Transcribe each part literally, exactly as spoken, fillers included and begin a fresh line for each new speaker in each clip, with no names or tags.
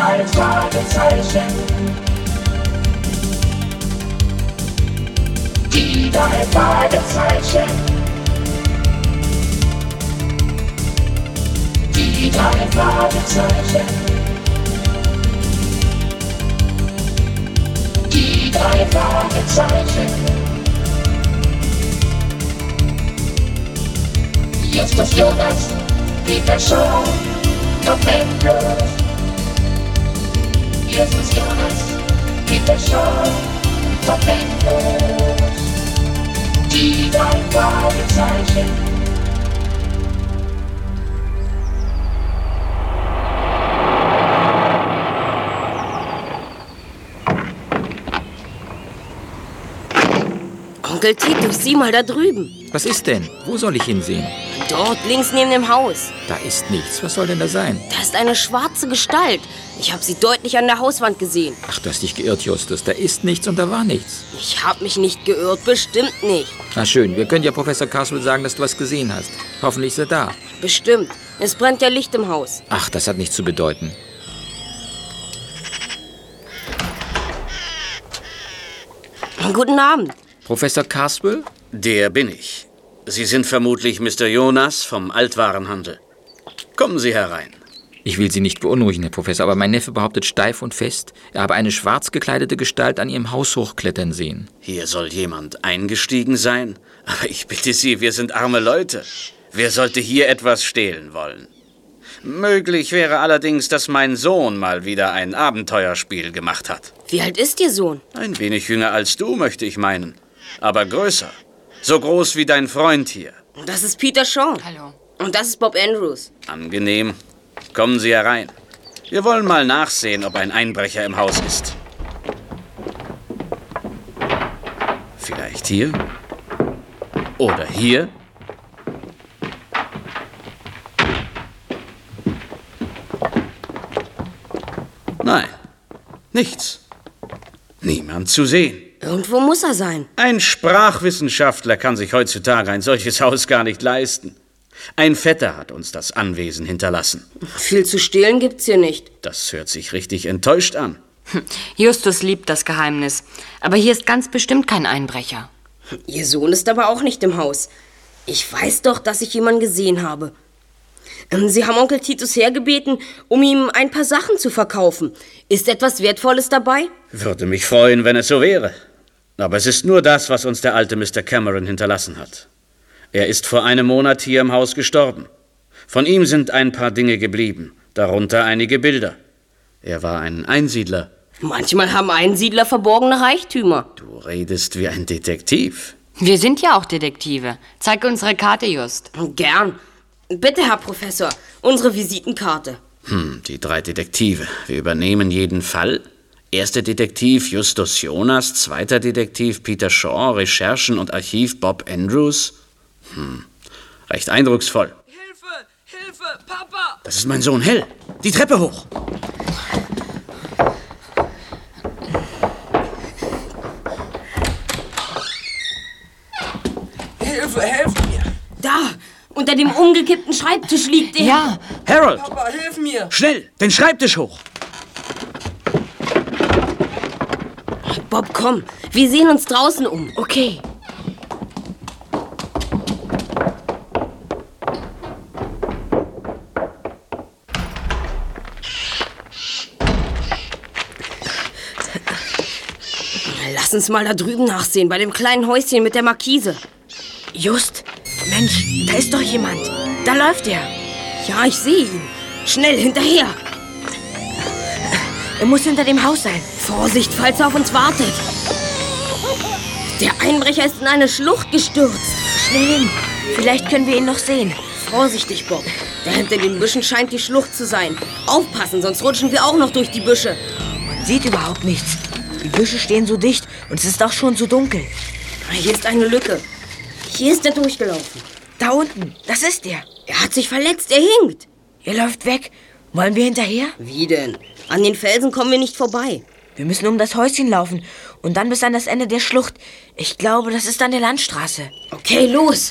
drei Fragezeichen. Die drei Fragezeichen. Die drei Fragezeichen. Die drei Fragezeichen. Jetzt ist Jonas, Peter Shaw, Bob Andrews. Jetzt ist Jonas, Peter Shaw, Bob Andrews. Die drei Fragezeichen.
Onkel Titus, sieh mal da drüben.
Was ist denn? Wo soll ich hinsehen?
Dort, links neben dem Haus.
Da ist nichts. Was soll denn da sein?
Da ist eine schwarze Gestalt. Ich habe sie deutlich an der Hauswand gesehen.
Ach, du hast dich geirrt, Justus. Da ist nichts und da war nichts.
Ich habe mich nicht geirrt, bestimmt nicht.
Na schön, wir können ja Professor Carswell sagen, dass du was gesehen hast. Hoffentlich ist er da.
Bestimmt. Es brennt ja Licht im Haus.
Ach, das hat nichts zu bedeuten.
Guten Abend.
Professor Carswell?
Der bin ich. Sie sind vermutlich Mister Jonas vom Altwarenhandel. Kommen Sie herein.
Ich will Sie nicht beunruhigen, Herr Professor, aber mein Neffe behauptet steif und fest, er habe eine schwarz gekleidete Gestalt an Ihrem Haus hochklettern sehen.
Hier soll jemand eingestiegen sein? Aber ich bitte Sie, wir sind arme Leute. Wer sollte hier etwas stehlen wollen? Möglich wäre allerdings, dass mein Sohn mal wieder ein Abenteuerspiel gemacht hat.
Wie alt ist Ihr Sohn?
Ein wenig jünger als du, möchte ich meinen. Aber größer. So groß wie dein Freund hier.
Das ist Peter Shaw.
Hallo.
Und das ist Bob Andrews.
Angenehm. Kommen Sie herein. Wir wollen mal nachsehen, ob ein Einbrecher im Haus ist. Vielleicht hier? Oder hier? Nein, nichts. Niemand zu sehen.
Irgendwo muss er sein.
Ein Sprachwissenschaftler kann sich heutzutage ein solches Haus gar nicht leisten. Ein Vetter hat uns das Anwesen hinterlassen.
Viel zu stehlen gibt's hier nicht.
Das hört sich richtig enttäuscht an.
Justus liebt das Geheimnis. Aber hier ist ganz bestimmt kein Einbrecher.
Ihr Sohn ist aber auch nicht im Haus. Ich weiß doch, dass ich jemanden gesehen habe. Sie haben Onkel Titus hergebeten, um ihm ein paar Sachen zu verkaufen. Ist etwas Wertvolles dabei?
Würde mich freuen, wenn es so wäre. Aber es ist nur das, was uns der alte Mister Cameron hinterlassen hat. Er ist vor einem Monat hier im Haus gestorben. Von ihm sind ein paar Dinge geblieben, darunter einige Bilder. Er war ein Einsiedler.
Manchmal haben Einsiedler verborgene Reichtümer.
Du redest wie ein Detektiv.
Wir sind ja auch Detektive. Zeig unsere Karte, Just.
Gern. Bitte, Herr Professor, unsere Visitenkarte.
Hm, die drei Detektive. Wir übernehmen jeden Fall. Erster Detektiv Justus Jonas, zweiter Detektiv Peter Shaw, Recherchen und Archiv Bob Andrews. Hm, recht eindrucksvoll.
Hilfe! Hilfe! Papa!
Das ist mein Sohn Hell. Die Treppe hoch.
Hilfe! Helft mir!
Da, unter dem umgekippten Schreibtisch liegt er.
Ja.
Harold,
Papa, hilf mir!
schnell, den Schreibtisch hoch.
Bob, komm, wir sehen uns draußen um.
Okay.
Lass uns mal da drüben nachsehen, bei dem kleinen Häuschen mit der Markise.
Just, Mensch, da ist doch jemand. Da läuft er.
Ja, ich sehe ihn. Schnell, hinterher.
Er muss hinter dem Haus sein.
Vorsicht, falls er auf uns wartet. Der Einbrecher ist in eine Schlucht gestürzt.
Schnell hin. Vielleicht können wir ihn noch sehen.
Vorsichtig, Bob. Da hinter den Büschen scheint die Schlucht zu sein. Aufpassen, sonst rutschen wir auch noch durch die Büsche.
Man sieht überhaupt nichts. Die Büsche stehen so dicht und es ist auch schon so dunkel.
Hier ist eine Lücke. Hier ist er durchgelaufen.
Da unten, das ist er.
Er hat sich verletzt, er hinkt.
Er läuft weg. Wollen wir hinterher?
Wie denn? An den Felsen kommen wir nicht vorbei.
Wir müssen um das Häuschen laufen und dann bis an das Ende der Schlucht. Ich glaube, das ist an der Landstraße.
Okay, los.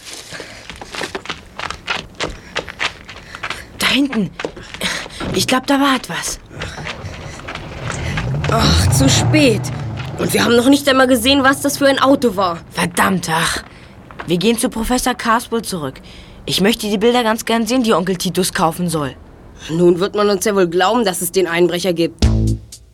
Da hinten. Ich glaube, da war etwas.
Ach, zu spät. Und wir haben noch nicht einmal gesehen, was das für ein Auto war.
Verdammt, ach. Wir gehen zu Professor Carswell zurück. Ich möchte die Bilder ganz gern sehen, die Onkel Titus kaufen soll.
Nun wird man uns ja wohl glauben, dass es den Einbrecher gibt.